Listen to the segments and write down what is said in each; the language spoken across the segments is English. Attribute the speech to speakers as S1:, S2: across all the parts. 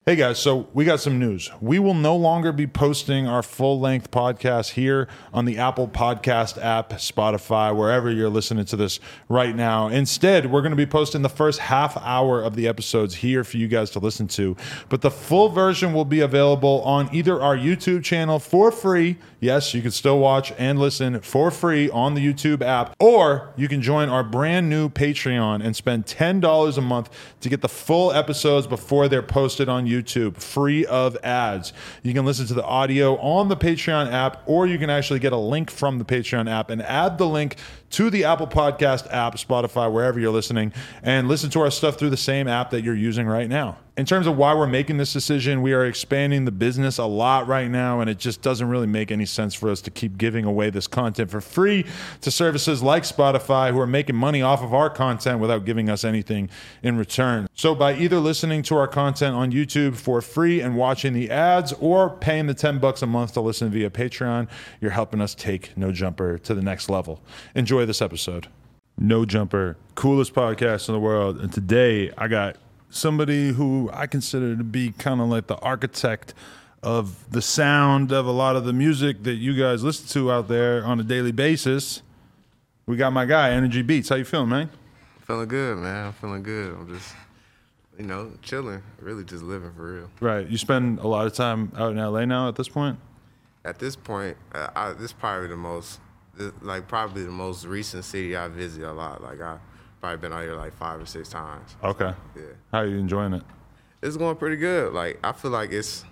S1: Hey guys, so we got some news. We will no longer be posting our full-length podcast here on the Apple Podcast app, Spotify, wherever you're listening to this right now. Instead, we're going to be posting the first half hour of the episodes here for you guys to listen to. But the full version will be available on either our YouTube channel for free. Yes, you can still watch and listen for free on the YouTube app, or you can join our brand new Patreon and spend $10 a month to get the full episodes before they're posted on YouTube, free of ads. You can listen to the audio on the Patreon app, or you can actually get a link from the Patreon app and add the link to the Apple Podcast app, Spotify, wherever you're listening, and listen to our stuff through the same app that you're using right now. In terms of why we're making this decision, we are expanding the business a lot right now, and it just doesn't really make any sense for us to keep giving away this content for free to services like Spotify, who are making money off of our content without giving us anything in return. So by either listening to our content on YouTube for free and watching the ads, or paying the $10 a month to listen via Patreon, you're helping us take No Jumper to the next level. Enjoy this episode. No Jumper, coolest podcast in the world, and today I got somebody who I consider to be kind of like the architect of the sound of a lot of the music that you guys listen to out there on a daily basis. We got my guy, Energy Beats. How you feeling, man?
S2: Feeling good, man. I'm feeling good. I'm just, chilling. Really just living for real.
S1: Right. You spend a lot of time out in LA now at this point?
S2: At this point, this is probably probably the most recent city I visit a lot. Like, I've probably been out here like 5 or 6 times.
S1: Okay.
S2: Yeah.
S1: How are you enjoying it?
S2: It's going pretty good. Like, I feel like it's,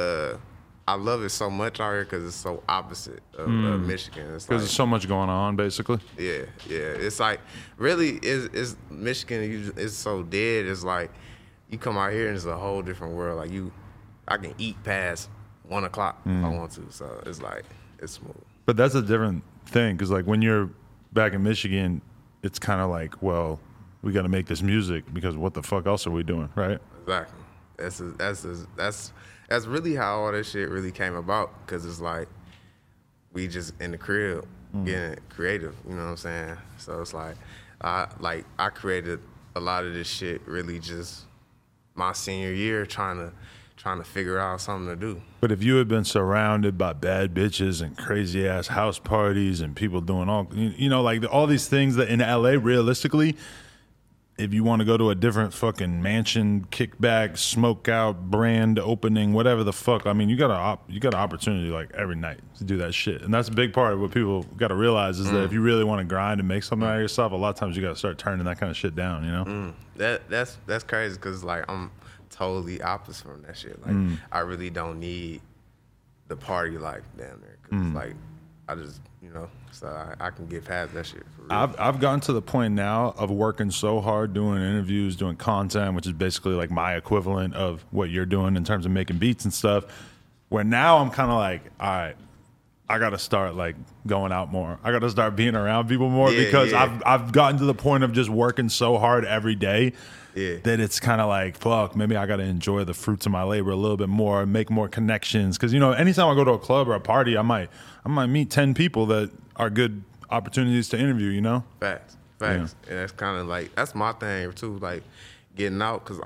S2: I love it so much out here because it's so opposite of Michigan. It's
S1: because there's so much going on, basically.
S2: Yeah. It's like, really, it's Michigan, it's so dead. It's like, you come out here and it's a whole different world. Like, I can eat past 1 o'clock if I want to. So it's like, it's smooth. But
S1: that's a different thing, because like when you're back in Michigan, it's kind of like, well, we got to make this music because what the fuck else are we doing, right?
S2: Exactly. That's really how all this shit really came about, because it's like we just in the crib getting creative, you know what I'm saying? So it's like I created a lot of this shit really just my senior year trying to figure out something to do.
S1: But if you had been surrounded by bad bitches and crazy ass house parties and people doing all, like all these things that in LA, realistically, if you want to go to a different fucking mansion, kickback, smoke out, brand opening, whatever the fuck, I mean, you got an opportunity like every night to do that shit. And that's a big part of what people got to realize is that if you really want to grind and make something out of yourself, a lot of times you got to start turning that kind of shit down, you know?
S2: That's crazy, because like I'm totally opposite from that shit. Like I really don't need the party life down there, because like I just, so I can get past that shit for real.
S1: I've gotten to the point now of working so hard doing interviews, doing content, which is basically like my equivalent of what you're doing in terms of making beats and stuff, where now I'm kind of like, all right, I got to start like going out more. I got to start being around people more, because I've gotten to the point of just working so hard every day that it's kind of like, fuck, maybe I got to enjoy the fruits of my labor a little bit more, make more connections. Because, anytime I go to a club or a party, I might meet 10 people that are good opportunities to interview,
S2: Facts. Yeah. And that's kind of like, that's my thing too, like getting out, because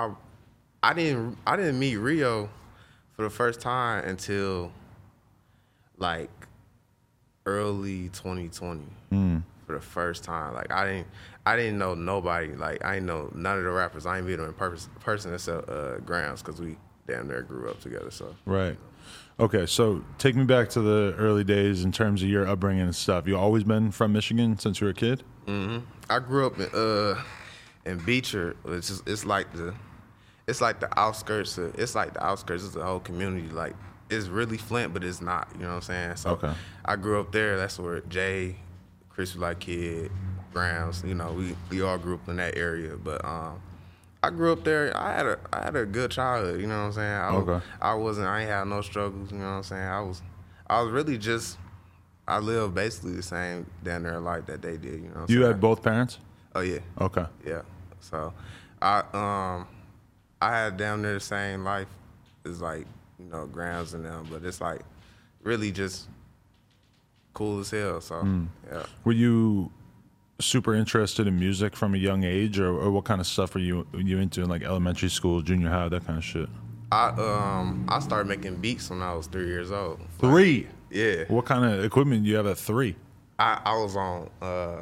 S2: I didn't meet Rio for the first time until like early 2020 for the first time. Like I didn't know nobody. Like I didn't know none of the rappers. I ain't meet them in person except Grams, because we damn near grew up together. So
S1: right. Okay, so take me back to the early days in terms of your upbringing and stuff. You always been from Michigan since you were a kid?
S2: Mm-hmm. I grew up in Beecher. It's like the outskirts. It's like the outskirts. It's the whole community. Like, it's really Flint, but it's not. You know what I'm saying? So
S1: okay.
S2: I grew up there. That's where Jay, Chris Like Kid, Grams. We all grew up in that area. But I grew up there. I had a good childhood. You know what I'm saying? I ain't had no struggles. You know what I'm saying? I was really just. I lived basically the same down there life that they did. You know what I'm saying?
S1: You had both parents?
S2: Oh yeah.
S1: Okay.
S2: Yeah. So I had down there the same life as like, Grams and them, but it's like really just cool as hell. So yeah.
S1: Were you super interested in music from a young age, or what kind of stuff were you into in like elementary school, junior high, that kind of shit?
S2: I started making beats when I was 3 years old.
S1: 3?
S2: Yeah.
S1: What kind of equipment do you have at 3?
S2: I was on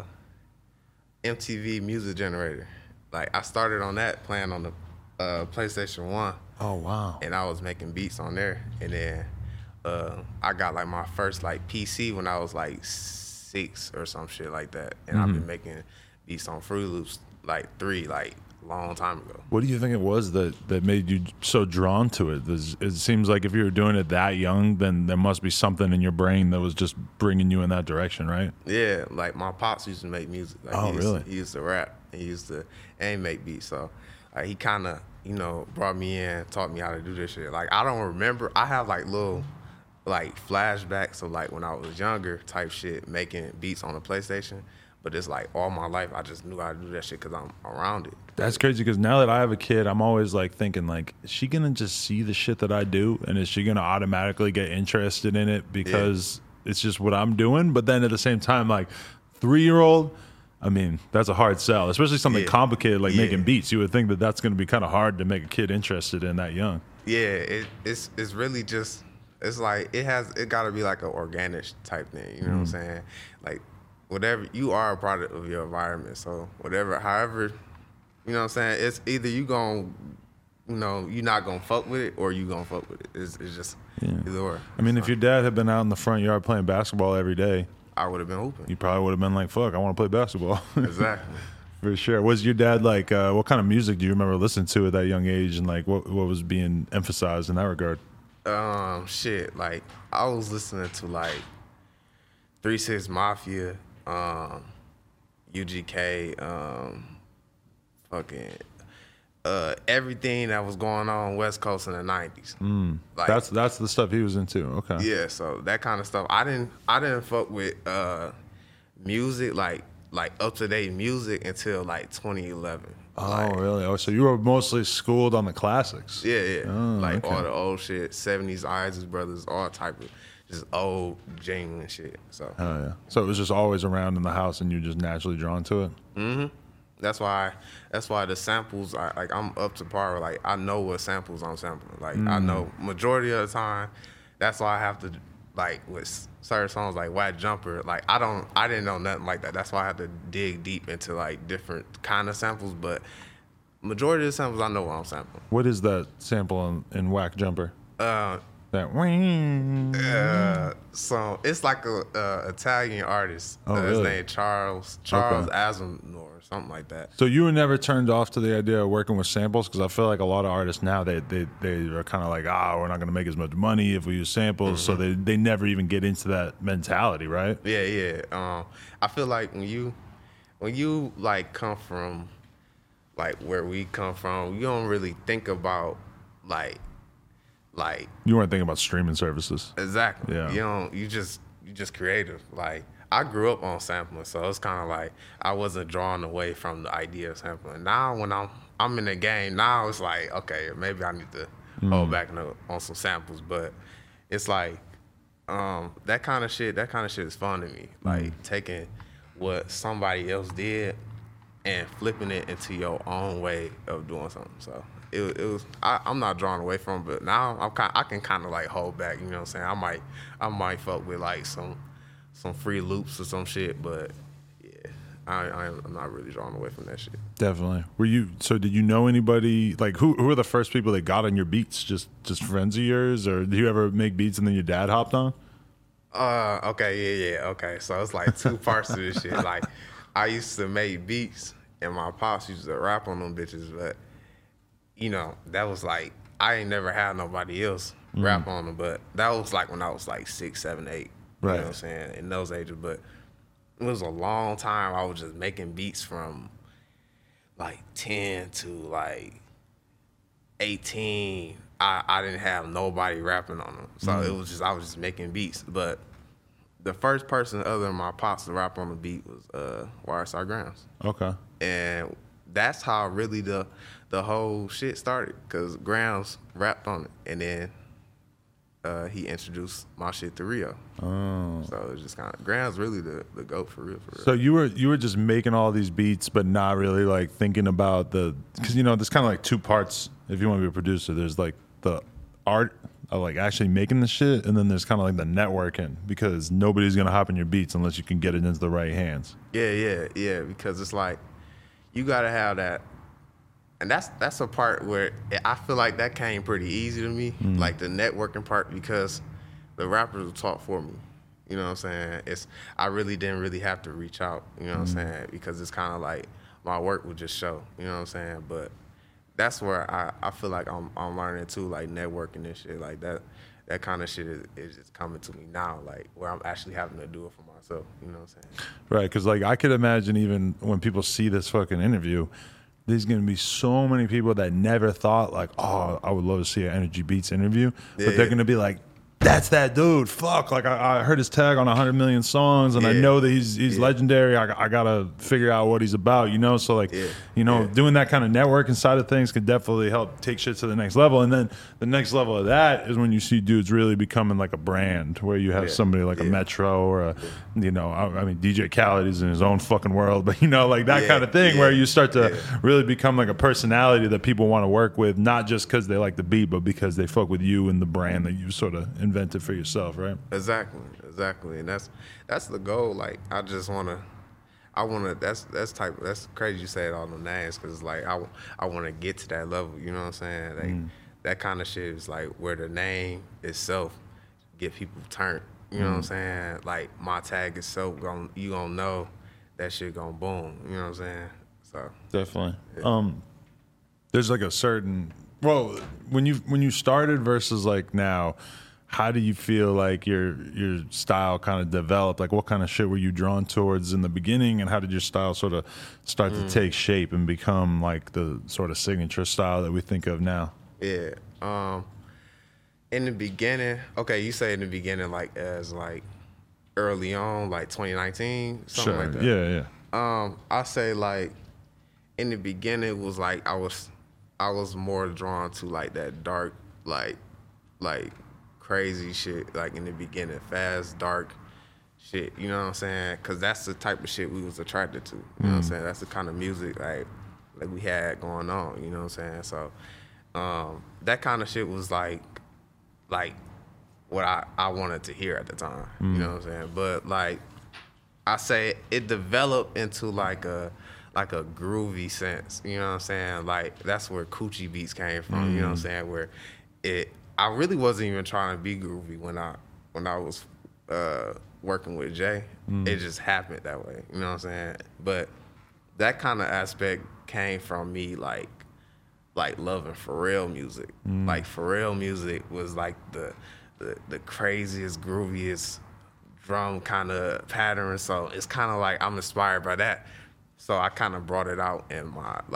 S2: MTV Music Generator. Like I started on that playing on the PlayStation 1.
S1: Oh wow.
S2: And I was making beats on there. And then I got like my first like PC when I was like 6 or some shit like that. And I've been making beats on Fruity Loops like 3 like long time ago.
S1: What do you think it was that made you so drawn to it? It seems like if you were doing it that young, then there must be something in your brain that was just bringing you in that direction, right?
S2: Yeah, like my pops used to make music. Like,
S1: really?
S2: He used to rap. He used to and make beats. So he kind of, brought me in, taught me how to do this shit. Like I don't remember. I have like little like flashbacks of like when I was younger type shit, making beats on the PlayStation. But it's like all my life, I just knew how to do that shit because I'm around it.
S1: That's crazy because now that I have a kid, I'm always like thinking like, is she gonna just see the shit that I do, and is she gonna automatically get interested in it because it's just what I'm doing? But then at the same time, like 3-year-old, I mean, that's a hard sell, especially something complicated like making beats. You would think that that's gonna be kind of hard to make a kid interested in that young.
S2: Yeah, it's really just, it's like it gotta be like an organic type thing. You know what I'm saying? Like whatever, you are a product of your environment. So however, you know what I'm saying? It's either you gon', you're not gonna fuck with it or you gonna fuck with it. It's just either or.
S1: I mean, if your dad had been out in the front yard playing basketball every day,
S2: I would have been hooping.
S1: You probably would have been like, fuck, I want to play basketball.
S2: Exactly.
S1: For sure. Was your dad like, what kind of music do you remember listening to at that young age, and like what was being emphasized in that regard?
S2: Shit, like I was listening to like 3 6 Mafia, UGK, fucking everything that was going on West Coast in the 90s. Like,
S1: That's the stuff he was into. Okay.
S2: Yeah, so that kind of stuff. I didn't fuck with music like up to date music until like 2011.
S1: Oh, really? Oh, so you were mostly schooled on the classics.
S2: Yeah.
S1: Oh,
S2: like
S1: okay.
S2: all the old shit, 70s, Isaac Brothers, all type of just old, genuine shit. So.
S1: Oh yeah. So it was just always around in the house, and you just naturally drawn to it.
S2: Mm-hmm. That's why the samples, I'm up to par. Like I know what samples I'm sampling. Like I know majority of the time. That's why I have to, like with certain songs like Whack Jumper. Like I didn't know nothing like that. That's why I had to dig deep into like different kind of samples. But majority of the samples I know what I'm sampling.
S1: What is that sample in Whack Jumper? That
S2: so it's like a Italian artist.
S1: Oh, really?
S2: His name Charles Aznavour or something like that.
S1: So you were never turned off to the idea of working with samples? Because I feel like a lot of artists now they are kind of like, we're not going to make as much money if we use samples. So they never even get into that mentality, right?
S2: Yeah. I feel like when you like come from like where we come from, you don't really think about like
S1: you weren't thinking about streaming services.
S2: Exactly.
S1: Yeah.
S2: You just creative. Like I grew up on sampling, so it's kind of like I wasn't drawn away from the idea of sampling. Now when I'm in the game, now it's like, okay, maybe I need to hold back on some samples, but it's like that kind of shit is fun to me. Like taking what somebody else did and flipping it into your own way of doing something. So it was. I'm not drawn away from it, but now I can kind of like hold back. You know what I'm saying? I might fuck with like some free loops or some shit, but yeah, I'm not really drawn away from that shit.
S1: Definitely. So did you know anybody, like who were the first people that got on your beats? Just friends of yours, or did you ever make beats and then your dad hopped on?
S2: Okay, yeah. Okay, so it's like two parts to this shit. Like I used to make beats and my pops used to rap on them bitches, but that was like, I ain't never had nobody else rap on them, but that was like when I was like 6, 7, 8.
S1: Right.
S2: You know what I'm saying? In those ages. But it was a long time I was just making beats from like 10 to like 18. I didn't have nobody rapping on them. So I was just making beats. But the first person other than my pops to rap on the beat was YSR Grams.
S1: Okay.
S2: And that's how really the whole shit started, because Grams rapped on it, and then he introduced my shit to Rio. Oh. So it's just kind of, Grams really the GOAT for real.
S1: So you were just making all these beats, but not really like thinking about because there's kind of like two parts if you want to be a producer. There's like the art of like actually making the shit, and then there's kind of like the networking, because nobody's gonna hop in your beats unless you can get it into the right hands.
S2: Yeah. Because it's like you gotta have that, and that's a part where I feel like that came pretty easy to me, like the networking part, because the rappers will talk for me. You know what I'm saying? I really didn't really have to reach out. You know what I'm saying? Because it's kind of like my work would just show. You know what I'm saying? But that's where I feel like I'm learning too, like networking and shit like that. That kind of shit is just coming to me now, like where I'm actually having to do it for myself. You know what I'm saying?
S1: Right, because like I could imagine even when people see this fucking interview, there's gonna be so many people that never thought like, oh, I would love to see an Energy Beats interview, but they're gonna be like, that's that dude. Fuck, like I heard his tag on 100 million songs, and I know that he's legendary. I gotta figure out what he's about, you know. So like, you know, doing that kind of networking side of things could definitely help take shit to the next level. And then the next level of that is when you see dudes really becoming like a brand, where you have somebody like a Metro or a, you know, I mean, DJ Khaled is in his own fucking world, but you know, like that kind of thing, where you start to really become like a personality that people want to work with, not just because they like the beat, but because they fuck with you and the brand that you sort of invented for yourself, right?
S2: Exactly, and that's the goal. Like I wanna. That's crazy you say it all the names, because like I want to get to that level. You know what I'm saying? Like that kind of shit is like where the name itself get people turned. You know what I'm saying? Like my tag itself, you gonna know that shit gonna boom. You know what I'm saying? So
S1: definitely. There's like a certain, well, when you started versus like now, how do you feel like your style kind of developed? Like what kind of shit were you drawn towards in the beginning, and how did your style sort of start to take shape and become like the sort of signature style that we think of now?
S2: Yeah. In the beginning, okay, you say in the beginning like as like early on, like 2019, something like that.
S1: Yeah.
S2: I say like in the beginning it was like I was more drawn to like that dark, like crazy shit, like in the beginning, fast, dark shit, you know what I'm saying? Because that's the type of shit we was attracted to, you know what I'm saying? That's the kind of music like we had going on, you know what I'm saying? So that kind of shit was like what I wanted to hear at the time, you know what I'm saying? But like I say it developed into like a groovy sense, you know what I'm saying? Like that's where Coochie Beats came from, you know what I'm saying? Where I really wasn't even trying to be groovy when I was working with Jay. It just happened that way, you know what I'm saying? But that kind of aspect came from me like loving Pharrell music. Like Pharrell music was like the craziest, grooviest drum kind of pattern. So it's kind of like I'm inspired by that. So I kind of brought it out in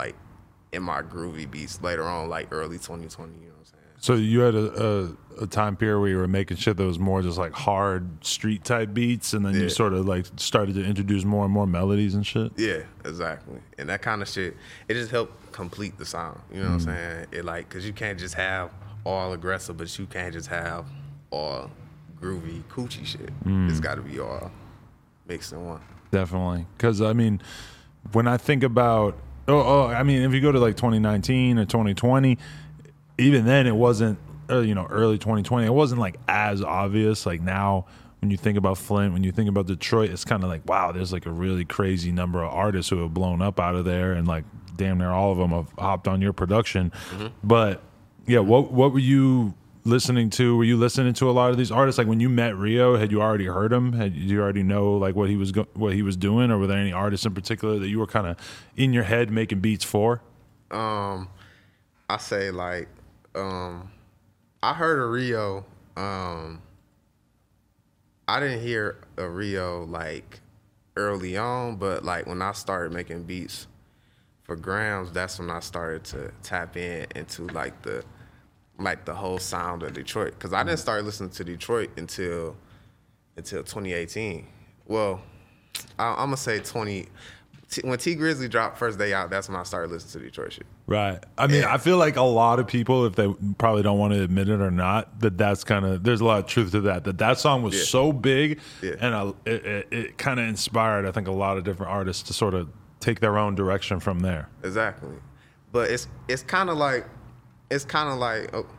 S2: my groovy beats later on, like early 2020. You know what I'm saying?
S1: So you had a time period where you were making shit that was more just like hard street type beats, and then you sort of like started to introduce more and more melodies and shit.
S2: Yeah, exactly. And that kind of shit, it just helped complete the sound. You know what I'm saying? It like, cause you can't just have all aggressive, but you can't just have all groovy coochie shit. It's got to be all mixed in one.
S1: Definitely, because I mean, when I think about I mean, if you go to like 2019 or 2020. Even then, it wasn't, early 2020, it wasn't like as obvious. Like now, when you think about Flint, when you think about Detroit, it's kind of like, wow, there's like a really crazy number of artists who have blown up out of there, and like damn near all of them have hopped on your production. But yeah, what were you listening to? Were you listening to a lot of these artists? Like when you met Rio, had you already heard him? Did you already know like what he was doing, or were there any artists in particular that you were kind of in your head making beats for?
S2: I say like. I heard of Rio. I didn't hear a Rio like early on, but like when I started making beats for Grams, that's when I started to tap into like the whole sound of Detroit. Cause I didn't start listening to Detroit until 2018. Well, I'm gonna say when T Grizzly dropped First Day Out, that's when I started listening to Detroit shit.
S1: Right. I mean, I feel like a lot of people, if they probably don't want to admit it or not, that's kind of, there's a lot of truth to that song was so big, and it kind of inspired, I think, a lot of different artists to sort of take their own direction from there.
S2: Exactly. But it's kind of like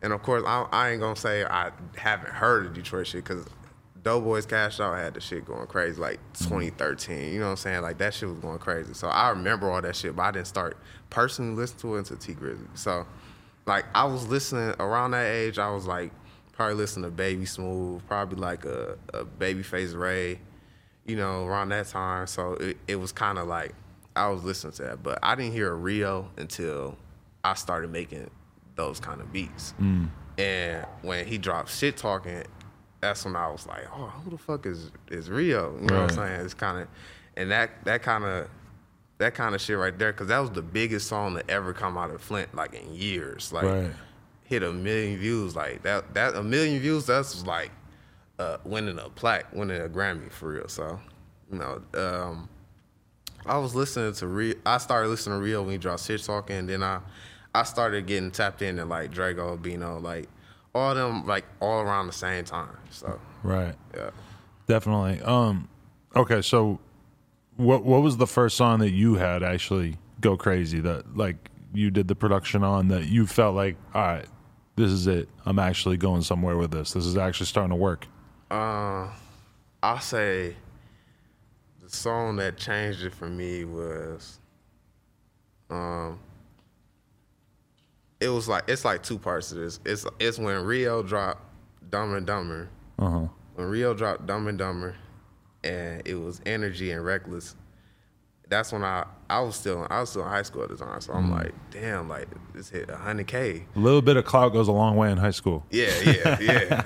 S2: And of course, I ain't gonna say I haven't heard of Detroit shit because Doughboys Cash Out had the shit going crazy like 2013. You know what I'm saying? Like that shit was going crazy. So I remember all that shit, but I didn't start personally listening to it until T Grizzly. So like I was listening around that age. I was like probably listening to Baby Smooth, probably like a Babyface Ray, you know, around that time. So it was kind of like I was listening to that, but I didn't hear a Rio until I started making those kind of beats. And when he dropped Shit Talking, that's when I was like, oh, who the fuck is Rio? You know what I'm saying? It's kind of, and that kind of shit right there, because that was the biggest song to ever come out of Flint, like in years. Like hit 1 million views. Like that 1 million views, that's was like winning a plaque, winning a Grammy for real. So, you know, I was listening to Rio. I started listening to Rio when he dropped Shit Talking, and then I started getting tapped into like Drago, Bino, like all them like all around the same time. So yeah,
S1: definitely. Okay, so what was the first song that you had actually go crazy that like you did the production on that you felt like, all right, this is it. I'm actually going somewhere with this. This is actually starting to work.
S2: I'll say the song that changed it for me was it's like two parts to this. It's when Rio dropped Dumb and Dumber. When Rio dropped Dumb and Dumber, and it was Energy and Reckless. That's when I was still in high school at the time. So I'm like, damn, like this hit 100K.
S1: A little bit of clout goes a long way in high school.
S2: Yeah.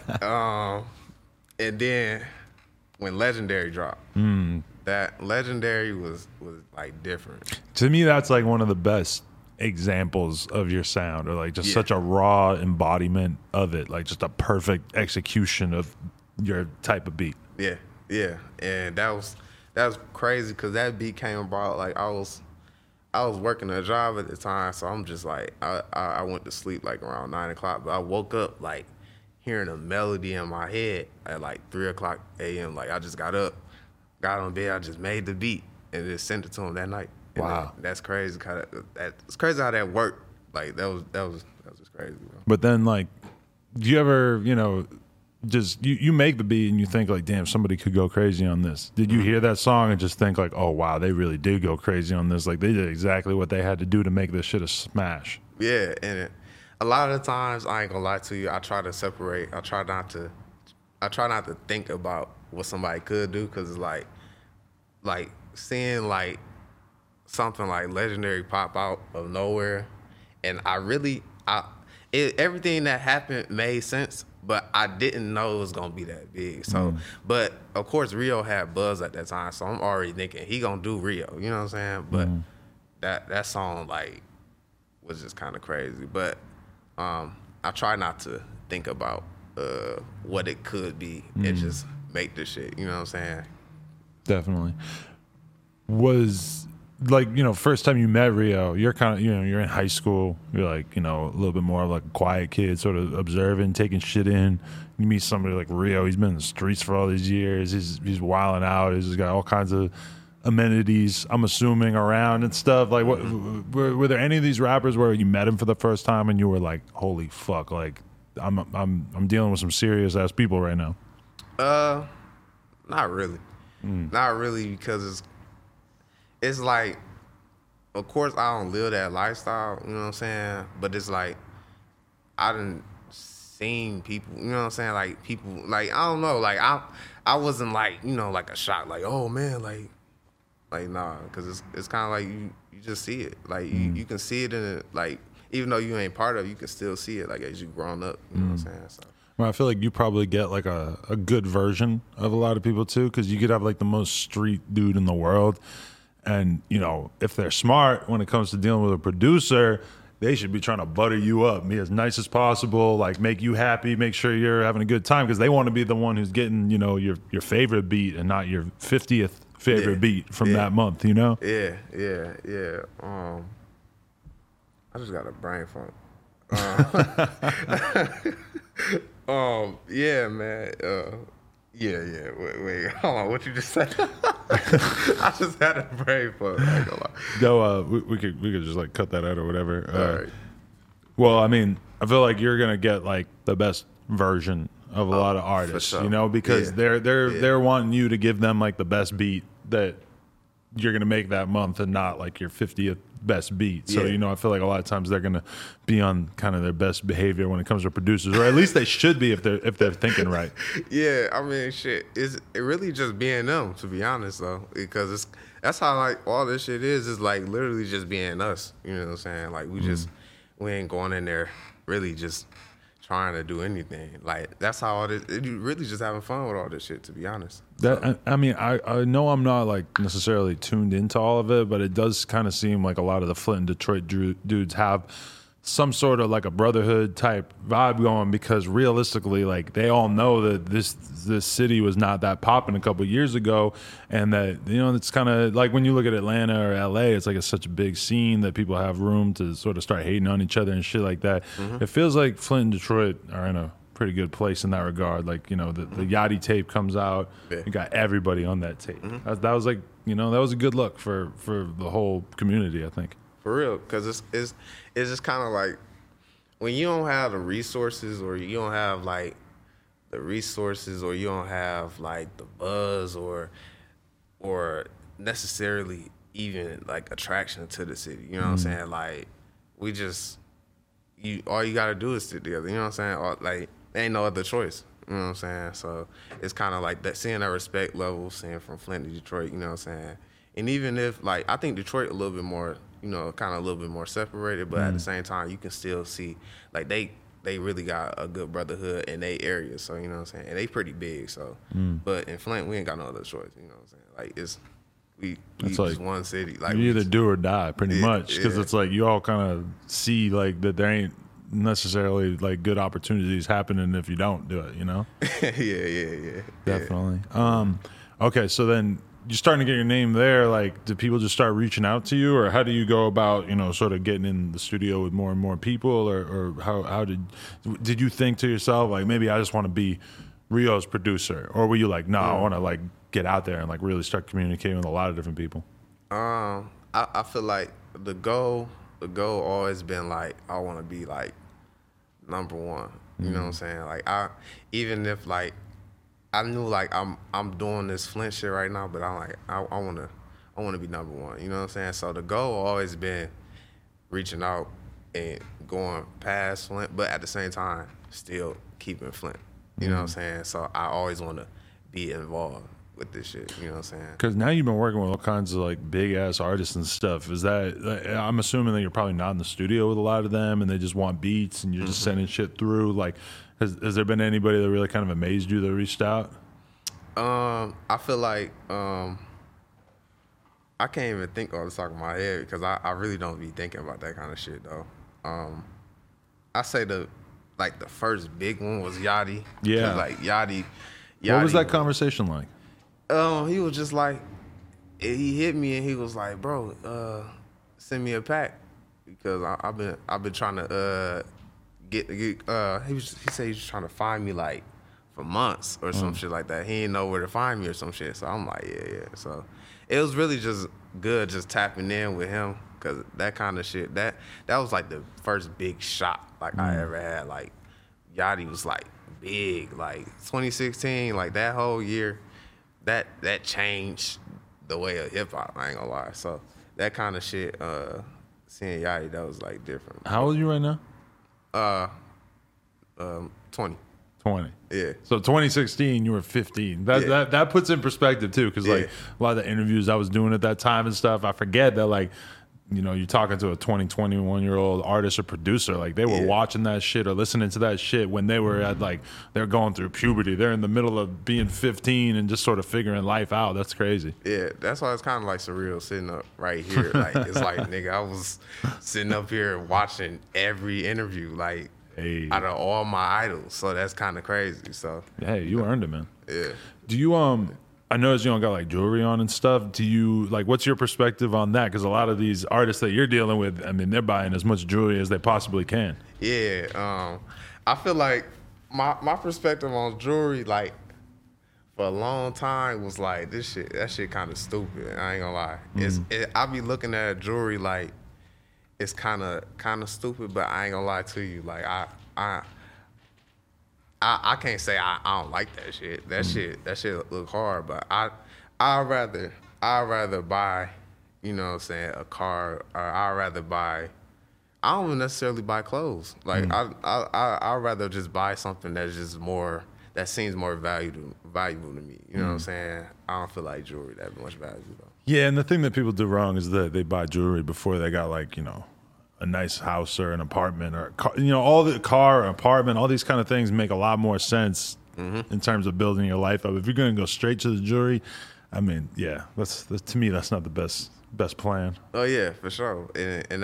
S2: And then when Legendary dropped, that Legendary was like different.
S1: To me, that's like one of the best examples of your sound, or like just such a raw embodiment of it, like just a perfect execution of your type of beat.
S2: Yeah, and that was crazy because that beat came about like I was working a job at the time, so I'm just like I went to sleep like around 9 o'clock, but I woke up like hearing a melody in my head at like 3 o'clock a.m. Like I just got up, got on bed, I just made the beat and just sent it to him that night. And
S1: wow,
S2: that's crazy. It's crazy how that worked. Like that was just crazy, bro.
S1: But then like, do you ever, you know, just you make the beat and you think like, damn, somebody could go crazy on this. Did you hear that song and just think like, oh wow, they really did go crazy on this? Like they did exactly what they had to do to make this shit a smash.
S2: Yeah, and a lot of the times, I ain't gonna lie to you, I try to separate. I try not to think about what somebody could do, because it's like seeing like something like Legendary pop out of nowhere, and everything that happened made sense, but I didn't know it was gonna be that big. So, but of course Rio had buzz at that time, so I'm already thinking he gonna do Rio. You know what I'm saying? But that song like was just kind of crazy. But I try not to think about what it could be and just make this shit. You know what I'm saying?
S1: Definitely. Was like, you know, first time you met Rio, you're kind of, you know, you're in high school, you're like, you know, a little bit more like a quiet kid, sort of observing, taking shit in. You meet somebody like Rio, he's been in the streets for all these years, he's wilding out, he's got all kinds of amenities, I'm assuming, around and stuff. Like, what were there any of these rappers where you met him for the first time and you were like, holy fuck, like I'm dealing with some serious ass people right now?
S2: Not really. Not really, because it's like, of course I don't live that lifestyle, you know what I'm saying? But it's like, I done seen people, you know what I'm saying? Like people, like, I don't know, like I wasn't like, you know, like a shock, like, oh man, like nah, because it's kind of like you just see it. Like you can see it in it, like, even though you ain't part of it, you can still see it, like, as you grown up, you know what I'm saying? So.
S1: Well, I feel like you probably get like a good version of a lot of people too, because you could have like the most street dude in the world, and you know, if they're smart when it comes to dealing with a producer, they should be trying to butter you up, be as nice as possible, like make you happy, make sure you're having a good time, because they want to be the one who's getting, you know, your favorite beat and not your 50th favorite beat from that month, you know?
S2: Yeah. I just got a brain funk. Yeah, man. Yeah. Wait, hold on. What you just said? I just had a brain funk. I ain't gonna lie.
S1: No, we could just like cut that out or whatever.
S2: All right.
S1: Well, I mean, I feel like you're gonna get like the best version of a lot of artists,
S2: sure.
S1: you know, because they're wanting you to give them like the best beat that you're gonna make that month, and not like your 50th best beat. So
S2: Yeah.
S1: I feel like a lot of times they're gonna be on kind of their best behavior when it comes to producers, or at least they should be if they're thinking right.
S2: Yeah, I mean, shit, it really just being them, to be honest, though, because that's how like all this shit is like literally just being us. You know what I'm saying? Like we ain't going in there really just trying to do anything. Like that's how all this. You really just having fun with all this shit, to be honest.
S1: I mean, I know I'm not like necessarily tuned into all of it, but it does kind of seem like a lot of the Flint and Detroit dudes have some sort of like a brotherhood type vibe going, because realistically, like they all know that this city was not that popping a couple of years ago, and that it's kind of like when you look at Atlanta or LA, it's like it's such a big scene that people have room to sort of start hating on each other and shit like that. It feels like Flint and Detroit are in a pretty good place in that regard. Like the Yachty tape comes out, you got everybody on that tape. That was like that was a good look for the whole community, I think.
S2: For real, because it's just kind of like when you don't have the resources, or you don't have like the resources, or you don't have like the buzz, or necessarily even like attraction to the city. You know what I'm saying? Like we just all you gotta do is sit together. You know what I'm saying? Or, like there ain't no other choice. You know what I'm saying? So it's kind of like that, seeing that respect level, seeing from Flint to Detroit. You know what I'm saying? And even if like I think Detroit a little bit more, kind of a little bit more separated, but at the same time, you can still see like they really got a good brotherhood in their area. So you know what I'm saying, and they pretty big. So, but in Flint, we ain't got no other choice. You know what I'm saying? Like it's
S1: It's
S2: just
S1: like
S2: one city. Like
S1: you either do or die, pretty much, because
S2: yeah.
S1: it's like you all kind of see like that there ain't necessarily like good opportunities happening if you don't do it.
S2: yeah.
S1: Definitely. Okay, so then you're starting to get your name there. Like, do people just start reaching out to you, or how do you go about, sort of getting in the studio with more and more people, or how did you think to yourself like maybe I just want to be Rio's producer, or were you like, no, I want to like get out there and like really start communicating with a lot of different people?
S2: I feel like the goal always been like I want to be like number one. You know what I'm saying? Like even if like I knew like I'm doing this Flint shit right now, but I'm like I want to be number one. You know what I'm saying? So the goal always been reaching out and going past Flint, but at the same time still keeping Flint. You know what I'm saying? So I always want to be involved with this shit. You know what I'm saying?
S1: Because now you've been working with all kinds of like big ass artists and stuff. Is that I'm assuming that you're probably not in the studio with a lot of them, and they just want beats, and you're just sending shit through. Like, has there been anybody that really kind of amazed you that reached out?
S2: I feel like I can't even think off the top of my head because I really don't be thinking about that kind of shit though. I say the first big one was Yachty.
S1: Yeah.
S2: Like Yachty.
S1: What was that conversation like?
S2: He was just like, he hit me and he was like, bro, send me a pack because I've been trying to get he said he was trying to find me like for months or some shit like that. He didn't know where to find me or some shit. So I'm like, yeah. So it was really just good just tapping in with him because that kind of shit, that was like the first big shot like I ever had. Like Yachty was like big, like 2016, like that whole year, that changed the way of hip hop. I ain't gonna lie. So that kind of shit, seeing Yachty, that was like different.
S1: How old are you right now?
S2: 20.
S1: 20.
S2: Yeah.
S1: So 2016, you were 15. That puts in perspective too, because like a lot of the interviews I was doing at that time and stuff, I forget that like, you're talking to a 21-year-old artist or producer, like they were watching that shit or listening to that shit when they were at like, they're going through puberty. They're in the middle of being 15 and just sort of figuring life out. That's crazy.
S2: Yeah, that's why it's kind of like surreal sitting up right here. Like, it's like, nigga, I was sitting up here watching every interview, like, out of all my idols. So that's kind of crazy. So,
S1: hey, you earned it, man.
S2: Yeah.
S1: Do you, I noticed you don't got like jewelry on and stuff. Do you like, what's your perspective on that? Because a lot of these artists that you're dealing with, I mean, they're buying as much jewelry as they possibly can.
S2: Yeah, I feel like my perspective on jewelry, like for a long time, was like that shit kind of stupid. I ain't gonna lie. I be looking at jewelry like it's kind of stupid, but I ain't gonna lie to you. Like I can't say I don't like that shit. That shit look hard, but I'd rather buy, you know what I'm saying, a car, or I'd rather buy. I don't even necessarily buy clothes. Like I'd rather just buy something that's just more, that seems more valuable to me. You know what I'm saying? I don't feel like jewelry that much value though.
S1: Yeah, and the thing that people do wrong is that they buy jewelry before they got, like, you know, a nice house or an apartment or a car, you know, all the car or apartment, all these kind of things make a lot more sense in terms of building your life up. If you're going to go straight to the jewelry, I mean, yeah, that's to me, that's not the best plan.
S2: Oh yeah, for sure. And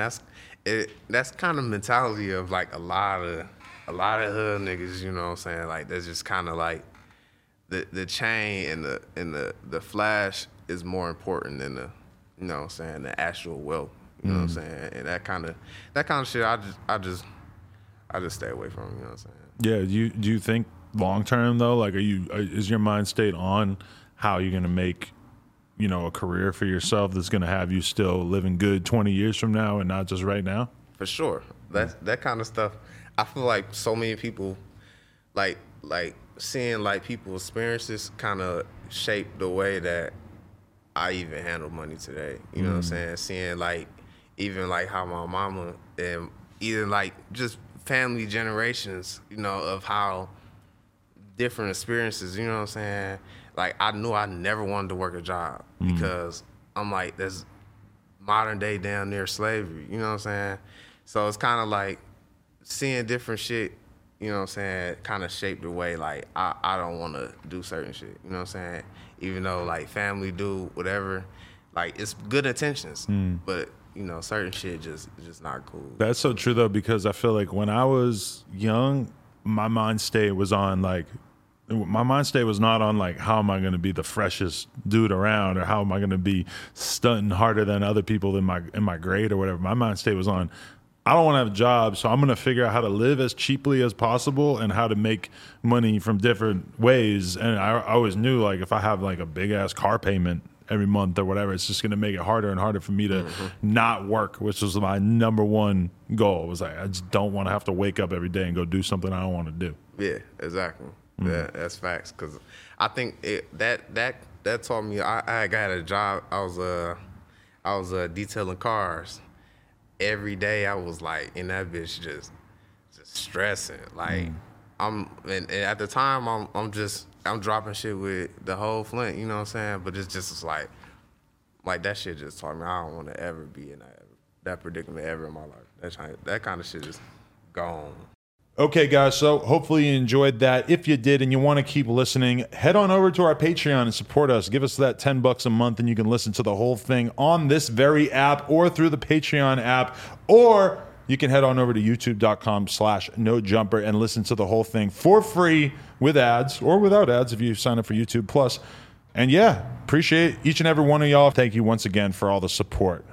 S2: that's kind of mentality of like a lot of hood niggas, you know what I'm saying? Like that's just kind of like the chain and the flash is more important than the, you know what I'm saying, the actual wealth. You know what I'm saying? And that kind of shit I just stay away from, you know what I'm saying?
S1: Yeah, do you think long term though, like is your mind state on how you're going to make, you know, a career for yourself that's going to have you still living good 20 years from now and not just right now?
S2: For sure. That kind of stuff. I feel like so many people like seeing like people's experiences kind of shape the way that I even handle money today. You know what I'm saying? Seeing like even like how my mama and even like just family generations, you know, of how different experiences, you know what I'm saying? Like I knew I never wanted to work a job because I'm like, that's modern day damn near slavery, you know what I'm saying? So it's kind of like seeing different shit, you know what I'm saying, kind of shaped the way like I don't want to do certain shit, you know what I'm saying? Even though like family do whatever, like it's good intentions, but you know, certain shit just not cool.
S1: That's so true though, because I feel like when I was young, my mind state was on like, my mind state was not on like, how am I going to be the freshest dude around, or how am I going to be stunting harder than other people in my grade or whatever. My mind state was on, I don't want to have a job, so I'm going to figure out how to live as cheaply as possible and how to make money from different ways. And I always knew like if I have like a big ass car payment every month or whatever, it's just going to make it harder and harder for me to not work, which was my number one goal. It was like, I just don't want to have to wake up every day and go do something I don't want to do.
S2: Yeah, exactly. Yeah, that's facts. Because I think that taught me. I got a job. I was detailing cars. Every day I was like in that bitch just stressing. Like and at the time I'm dropping shit with the whole Flint. You know what I'm saying? But it's just like that shit just taught me I don't want to ever be in that predicament ever in my life. That kind of shit is gone.
S1: Okay, guys, so hopefully you enjoyed that. If you did and you want to keep listening, head on over to our Patreon and support us. Give us that $10 a month and you can listen to the whole thing on this very app or through the Patreon app, or you can head on over to youtube.com/NoJumper and listen to the whole thing for free with ads or without ads if you sign up for YouTube Plus. And yeah, appreciate each and every one of y'all. Thank you once again for all the support.